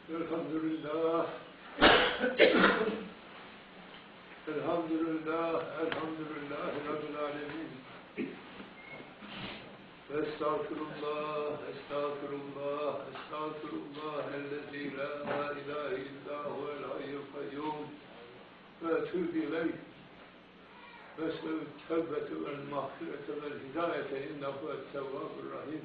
الحمد لله الحمد لله الحمد لله رب العالمين استغفر الله استغفر الله استغفر الله الذي لا إله إلا هو الحي القيوم وأتوب إليه وأسأل التوبة والمغفرة والهداية إنه هو التواب الرحيم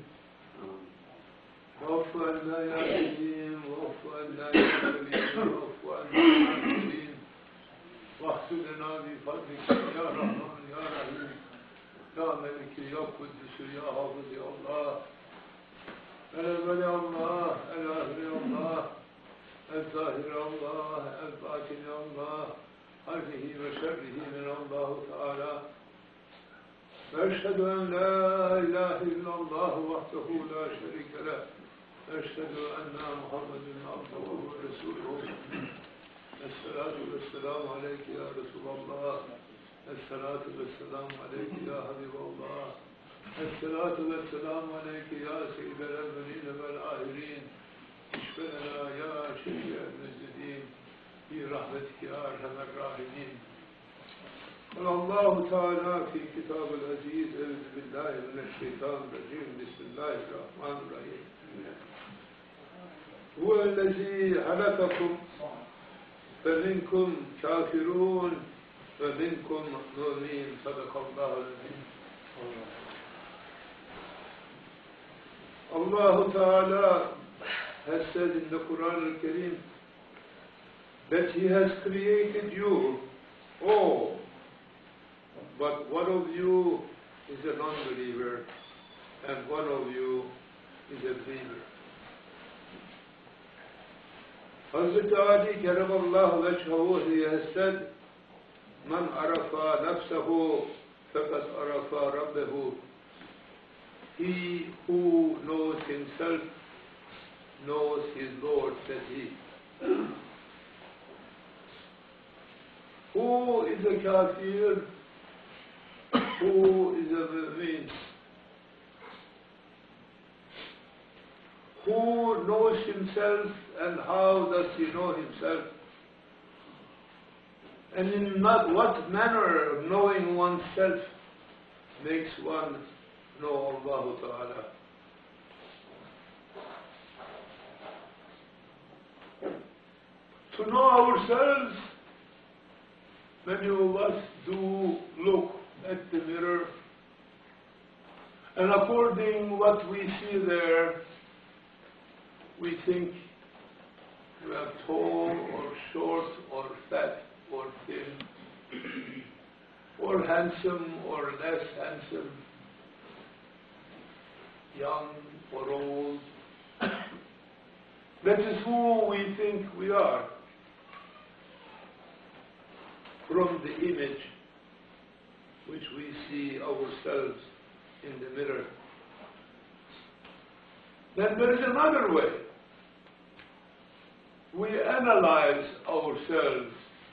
واعف عنا يا كريم واعف عنا يا كريم واعف عنا يا كريم واغفرنا بفضلك يا رحمن يا رحيم يا ملك يا قدس يا حافظ يا الله الأول يا الله الآخر يا الله الظاهر يا الله الباطن يا الله خيره وشره من الله تعالى وأشهد أن لا إله إلا الله وحده لا شريك له وأشهد أن محمدا عبده ورسوله الصلاة والسلام عليك يا رسول الله الصلاة والسلام عليك يا حبيب الله الصلاة والسلام عليك يا سيد الأولين والآخرين اشف لنا يا شفيع المذنبين برحمتك يا أرحم الراحمين قال الله تعالى في كتاب العزيز أعوذ بالله من الشيطان الرجيم بسم الله الرحمن الرحيم هو الذي خلقكم فمنكم كافرون ومنكم مؤمنين صدق الله العظيم Allah Ta'ala has said in the Quran al-Kareem that He has created you all, but one of you is a non-believer and one of you is a believer. Hazrat Ali Karamallahu Wajhahu, he has said, Man arafa nafsahu faqad arafa rabbahu. He who knows himself knows his Lord, said he. Who is a kafir? Who is a mu'min? Who knows himself and how does he know himself? And in what manner of knowing oneself makes one know Allah Ta'ala? To know ourselves, many of us do look at the mirror, and according what we see there, we think we are tall or short or fat or thin, or handsome or less handsome, young or old. That is who we think we are from the image which we see ourselves in the mirror. Then there is another way. We analyze ourselves,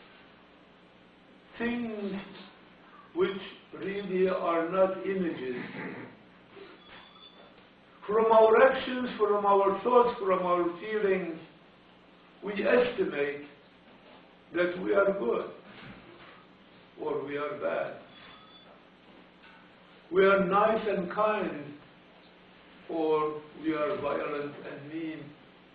things which really are not images. From our actions, from our thoughts, from our feelings, we estimate that we are good or we are bad. We are nice and kind or we are violent and mean.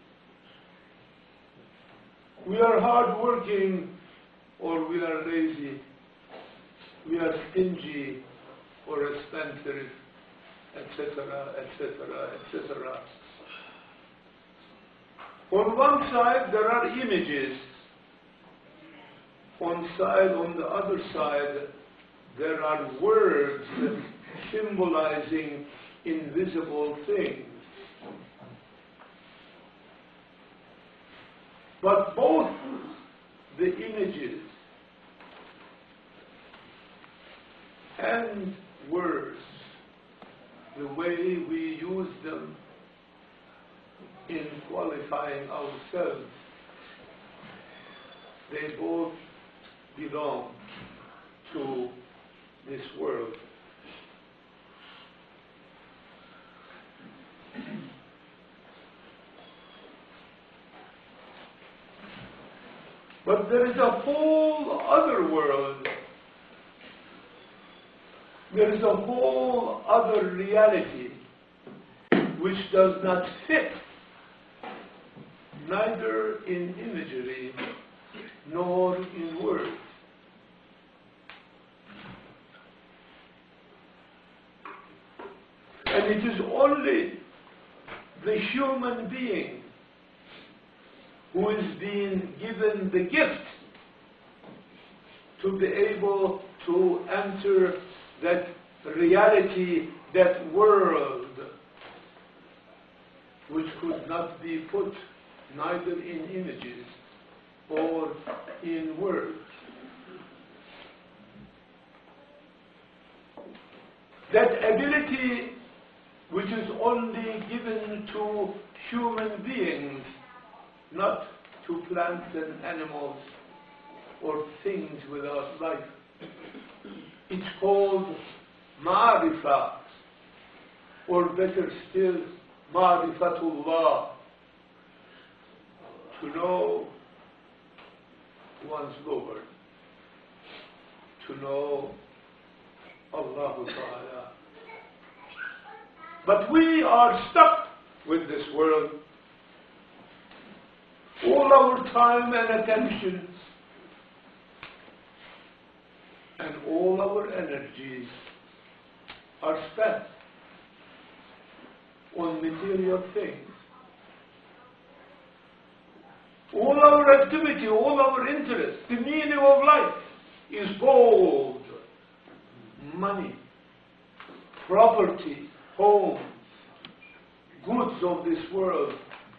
We are hard-working or we are lazy. We are stingy or a spendthrift, etc., etc., etc. On one side there are images. On the other side there are words symbolizing invisible things. But both the images and words, the way we use them in qualifying ourselves, they both belong to this world. But there is a whole other world. There is a whole other reality which does not fit neither in imagery nor in words. And it is only the human being who is being given the gift to be able to enter that reality, that world, which could not be put neither in images or in words. That ability which is only given to human beings, not to plants and animals or things without life. It's called ma'rifah, or better still, ma'rifatullah, to know one's Lord, to know Allah Ta'ala. But we are stuck with this world. All our time and attention and all our energies are spent on material things. All our activity, all our interest, the meaning of life is gold, money, property, homes, goods of this world.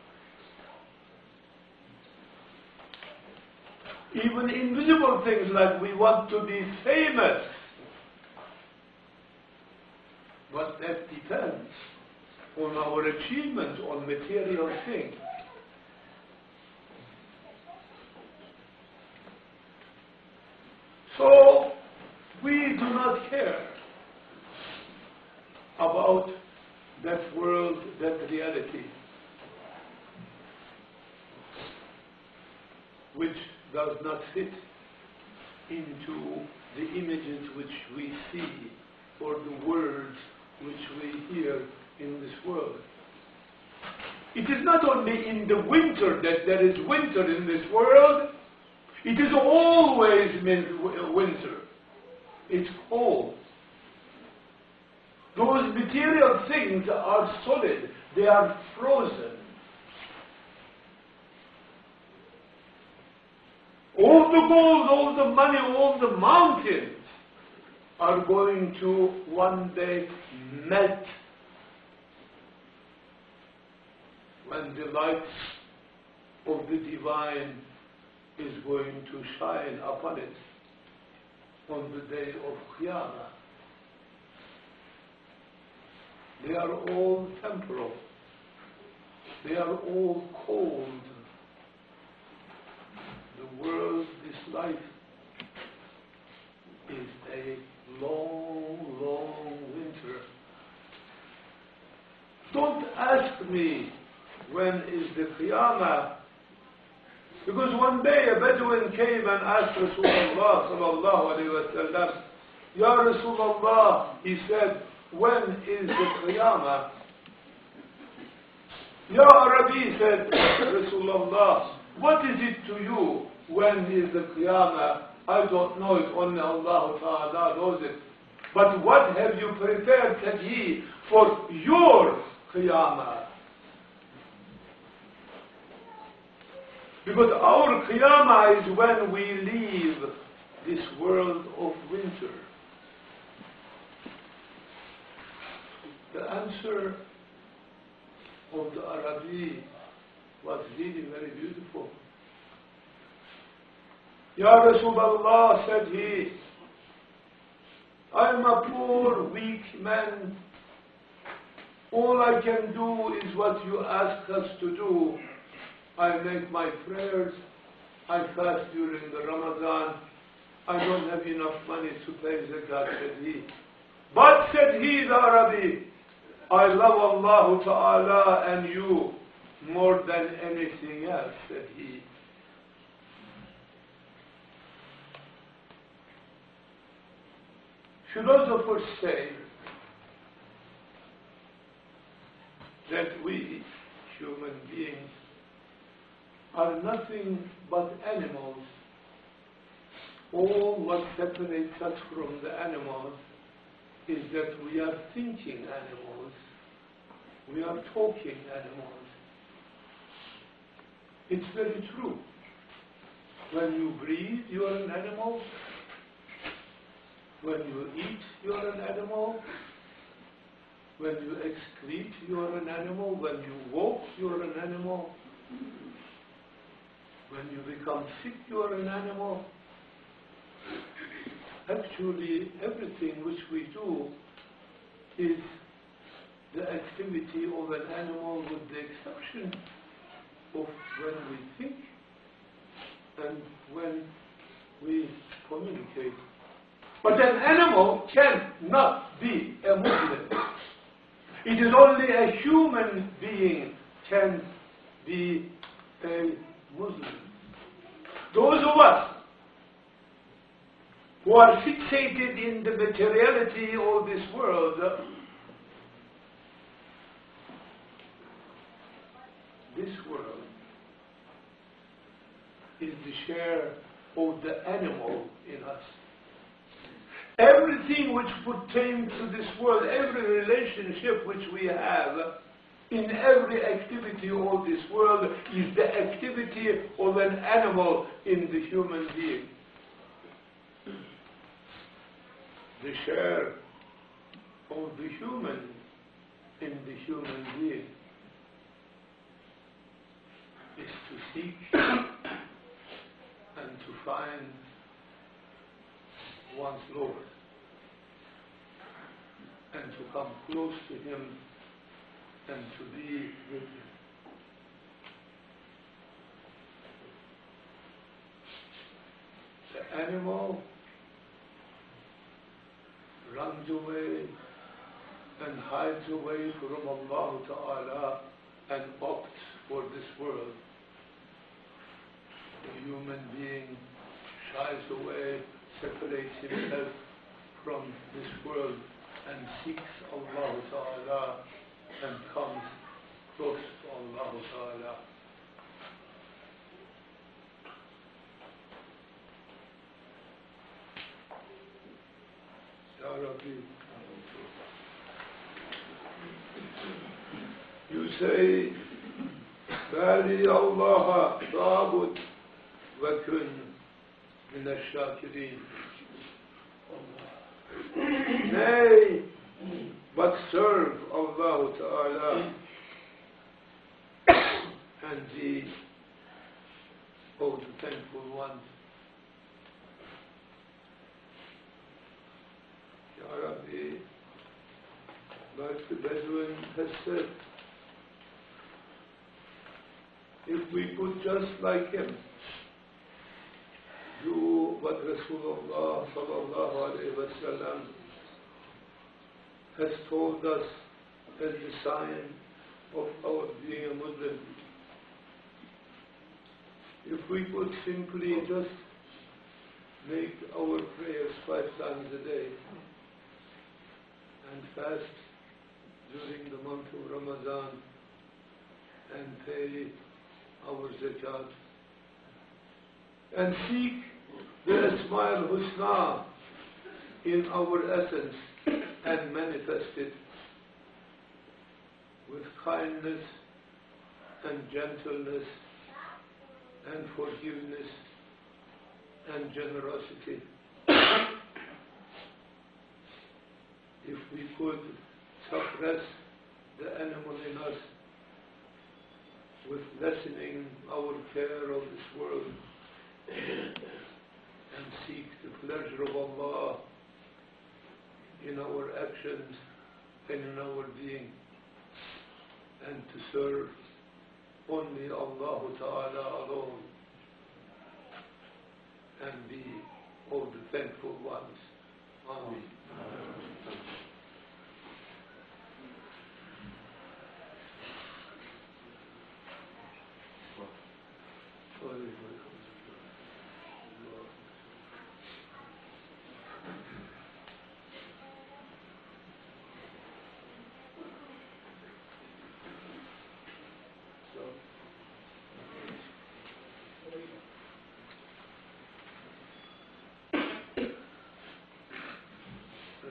Even invisible things like we want to be famous. But that depends on our achievements, on material things. So, we do not care about that world, that reality, which does not fit into the images which we see or the words which we hear in this world. It is not only in the winter that there is winter in this world, it is always winter. It's cold. Those material things are solid, they are frozen. All the gold, all the money, all the mountains are going to one day melt when the light of the divine is going to shine upon it on the day of Qiyamah. They are all temporal. They are all cold. The world, this life, is a long, long winter. Don't ask me when is the Qiyamah, because one day a Bedouin came and asked Rasulullah sallallahu alayhi wa sallam, Ya Rasulullah, he said, when is the Qiyamah? Ya Arabi, said Rasulullah, what is it to you? When is the Qiyamah? I don't know it, only Allah Ta'ala knows it. But what have you prepared, said he, for your Qiyamah? Because our Qiyamah is when we leave this world of winter. The answer of the Arabi was really very beautiful. Ya Rasulullah, said he, I am a poor, weak man. All I can do is what you ask us to do. I make my prayers, I fast during the Ramadan, I don't have enough money to pay zakat, said he. But, said he, the Arabi, I love Allah Ta'ala and you more than anything else, said he. Philosophers say that we, human beings, are nothing but animals. All what separates us from the animals is that we are thinking animals, we are talking animals. It's very true. When you breathe, you are an animal. When you eat, you are an animal. When you excrete, you are an animal. When you walk, you are an animal. When you become sick, you are an animal. Actually, everything which we do is the activity of an animal, with the exception of when we think and when we communicate. But an animal cannot be a Muslim. It is only a human being can be a Muslim. Those of us who are fixated in the materiality of this world, this world is the share of the animal in us. Everything which pertains to this world, every relationship which we have, in every activity of this world, is the activity of an animal in the human being. The share of the human in the human being is to seek and to find one's Lord and to come close to Him and to be with Him. The animal runs away and hides away from Allah Ta'ala and opts for this world. The human being shies away, separates himself from this world and seeks Allah Ta'ala and comes close to Allah Ta'ala. Ya Rabbi, you say, Bari Allah ta'bud wa kun min ash-shakirin. Nay, but serve Allah Ta'ala and be of the thankful ones. Ya Rabbi, like the Bedouin has said, if we could just like him do what Rasulullah sallallahu alayhi wa sallam has told us as the sign of our being a Muslim, if we could simply just make our prayers 5 times a day and fast during the month of Ramadan and pay our zakat and seek the Asma al-Husna in our essence and manifest it with kindness and gentleness and forgiveness and generosity. If we could suppress the animal in us with lessening our care of this world and seek the pleasure of Allah in our actions and in our being, and to serve only Allah Ta'ala alone and be of the thankful ones. Amen.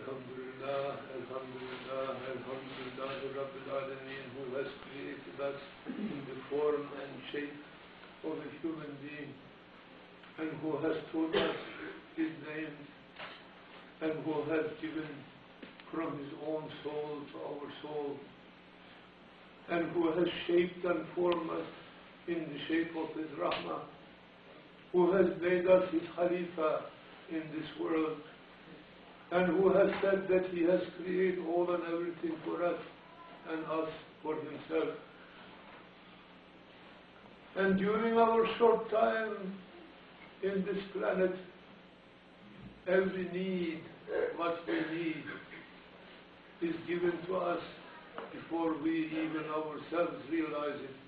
Elhamdülillah, elhamdülillah, elhamdülillah, Rabbil Alameen, who has created us in the form and shape of a human being, and who has told us His name, and who has given from His own soul to our soul, and who has shaped and formed us in the shape of His Rahmah, who has made us His Khalifa in this world, and who has said that He has created all and everything for us and us for Himself. And during our short time in this planet, every need, what we need, is given to us before we even ourselves realize it.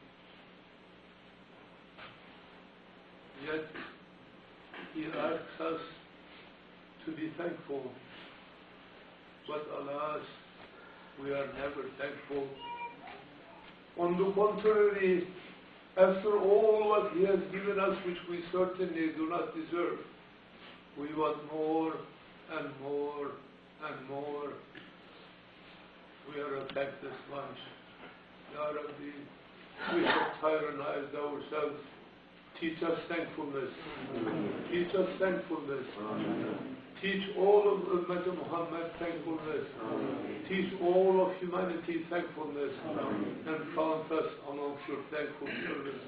Yet He asks us to be thankful. But alas, we are never thankful. On the contrary, after all what He has given us, which we certainly do not deserve, we want more and more and more. We are a thankless bunch. Ya Rabbi, we have tyrannized ourselves. Teach us thankfulness. Teach us thankfulness. Teach all of Ummah Muhammad thankfulness. Teach all of humanity thankfulness. And count us amongst your thankful servants.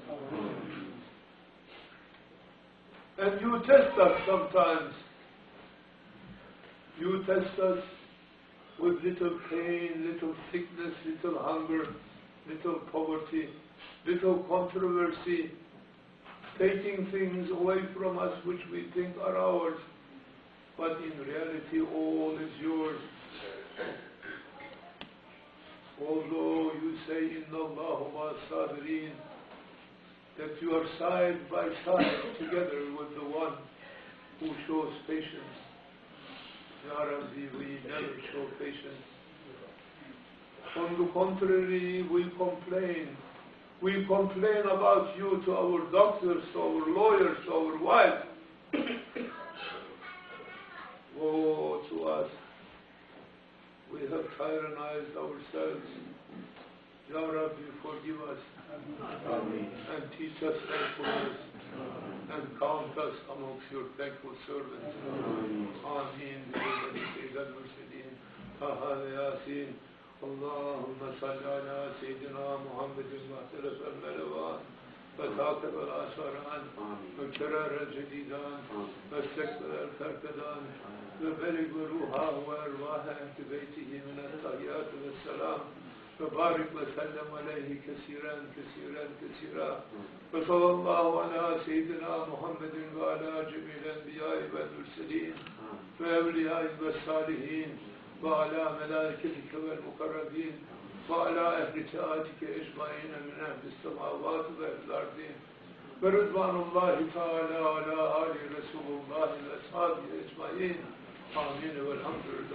And you test us sometimes. You test us with little pain, little sickness, little hunger, little poverty, little controversy, taking things away from us which we think are ours, but in reality all is yours. Although you say, Inna Allahu ma-sabirin, that you are side by side together with the one who shows patience. Ya Rabbi, we never show patience. On the contrary, we complain. We complain about you to our doctors, to our lawyers, to our wives. Woe to us. We have tyrannized ourselves. Ya Rabbi, forgive us. Amen. And teach us thankfulness. And count us amongst your thankful servants. Ameen. Sayyid al-Mursaleen. Taha Yasin. اللهم صل على سيدنا محمد المختلف الملوان وتعقب الآثاران وكرر الجديدان واستكبر الفرقدان وبلغ روحه وأرواحه أهل بيته من التحيات والسلام وبارك وسلم عليه كثيرا كثيرا كثيرا وصلى الله على سيدنا محمد وعلى جميع الأنبياء والمرسلين وأولياء والصالحين وعلى ملائكتك والمقربين وعلى أهل طاعتك أجمعين من أهل السماوات وأهل الأرض ورضوان الله تعالى على آل رسول الله وأصحابه أجمعين آمين والحمد لله.